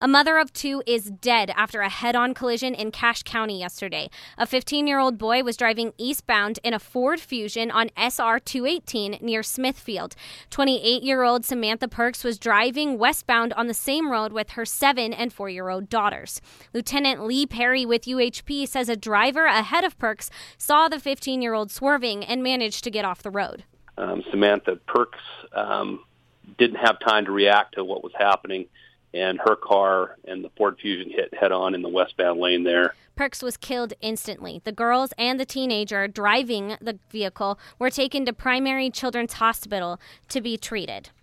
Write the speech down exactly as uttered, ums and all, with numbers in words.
A mother of two is dead after a head-on collision in Cache County yesterday. A fifteen-year-old boy was driving eastbound in a Ford Fusion on S R two eighteen near Smithfield. twenty-eight-year-old Samantha Perks was driving westbound on the same road with her seven- and four-year-old daughters. Lieutenant Lee Perry with U H P says a driver ahead of Perks saw the fifteen-year-old swerving and managed to get off the road. Um, Samantha Perks um, didn't have time to react to what was happening, and her car and the Ford Fusion hit head-on in the westbound lane there. Perks was killed instantly. The girls and the teenager driving the vehicle were taken to Primary Children's Hospital to be treated.